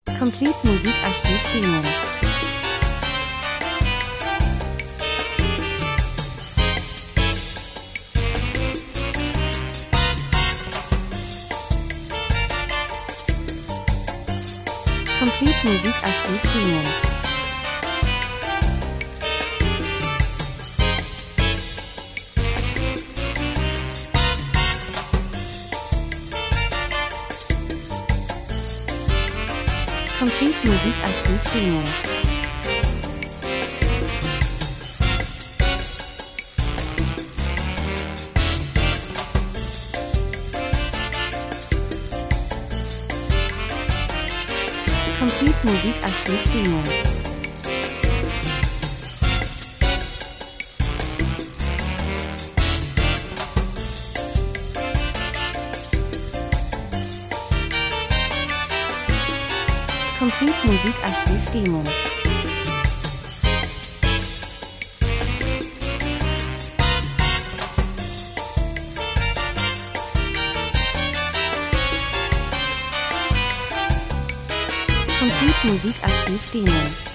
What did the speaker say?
Complete Musikarchiv Demo. Complete Musikarchiv Demo. Complete Musikarchiv Demo. Complete Musikarchiv Demo. Complete Musikarchiv Demo. Complete Musikarchiv Demo.